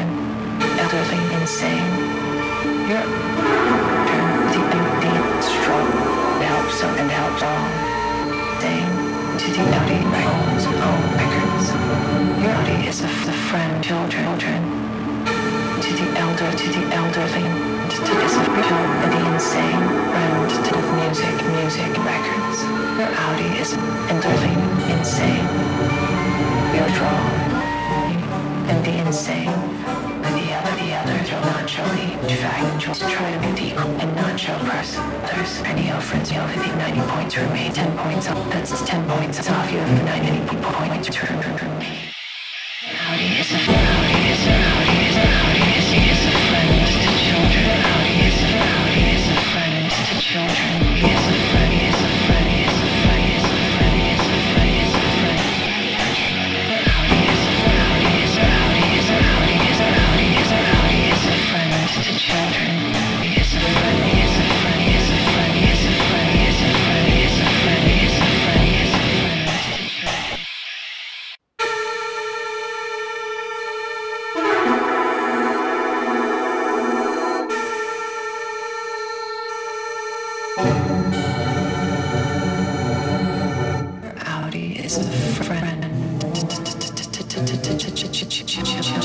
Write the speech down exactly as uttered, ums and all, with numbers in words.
children, elderly, insane. Your turn deep and deep, strong, helps some and helps all. Same to the Audi owns own records. Your Audi is a, a friend, children, children. To the elder, to the elderly, to the disappeared, and the insane, friend to the music, music records. Your Audi is elderly, insane. Your draw, and the insane, and the other, the other, naturally, fact, just try to be deep and not show press. There's any friends, you have ninety points remain, ten points up, that's ten points off, you have ninety points return from me. Audi is a, Audi is a, Audi is a, Audi is a, is a friend to children. Audi is a, Audi is a friend to children. He is a friend, he is a friend, he is a friend, he is a friend, he is a friend, he is a friend. Audi is a, Audi is a, Audi is a, Audi is a, Audi is a, Audi is a friend to children. He is a friend, he is a friend, he is a friend, he is a friend, he is a friend, he is a friend, he is a friend, he is a friend to children. Audi is a friend.